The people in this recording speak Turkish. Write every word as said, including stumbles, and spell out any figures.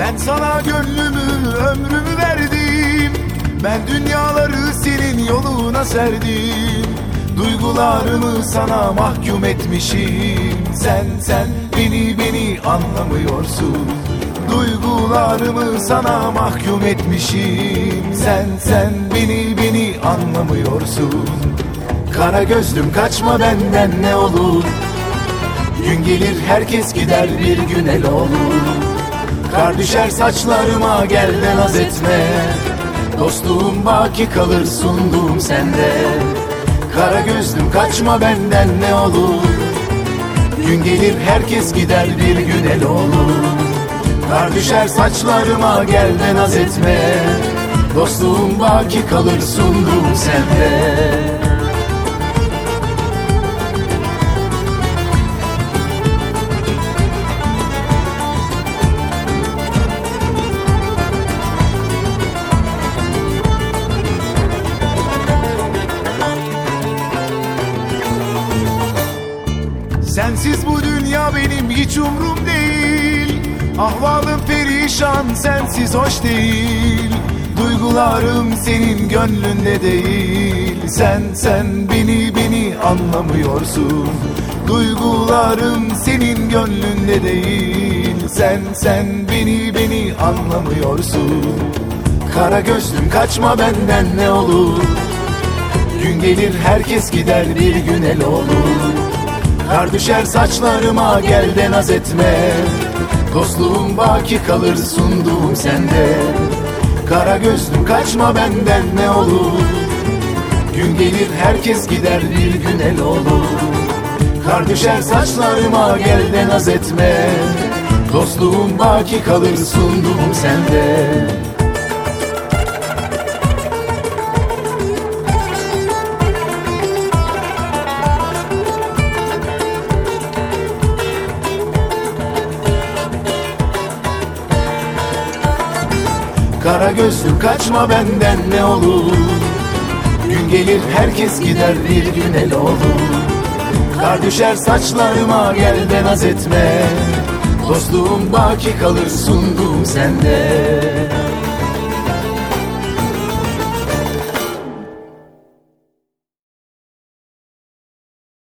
Ben sana gönlümü, ömrümü verdim. Ben dünyaları senin yoluna serdim. Duygularımı sana mahkum etmişim. Sen, sen beni, beni anlamıyorsun. Duygularımı sana mahkum etmişim. Sen, sen beni, beni anlamıyorsun. Kara gözlüm kaçma benden ne olur. Gün gelir herkes gider bir gün el olur. Kar düşer saçlarıma gel de naz etme. Dostluğum baki kalır sunduğum sende. Kara gözlüm kaçma benden ne olur. Gün gelir herkes gider bir gün el olur. Kar düşer saçlarıma gel de naz etme. Dostluğum baki kalır sunduğum sende. Sensiz bu dünya benim hiç umrum değil. Ahvalım perişan, sensiz hoş değil. Duygularım senin gönlünde değil. Sen, sen beni, beni anlamıyorsun. Duygularım senin gönlünde değil. Sen, sen beni, beni anlamıyorsun. Kara gözlüm kaçma benden ne olur. Gün gelir herkes gider bir gün el olur. Kar düşer saçlarıma gel de naz etme. Dostluğum baki kalır sunduğum sende. Kara gözlüm kaçma benden ne olur. Gün gelir herkes gider bir gün el olur. Kar düşer saçlarıma gel de naz etme. Dostluğum baki kalır sunduğum sende. Kara gözlüm kaçma benden ne olur. Gün gelir herkes gider bir gün el olur. Kar düşer saçlarıma gel de naz etme. Dostluğum baki kalır sunduğum sende.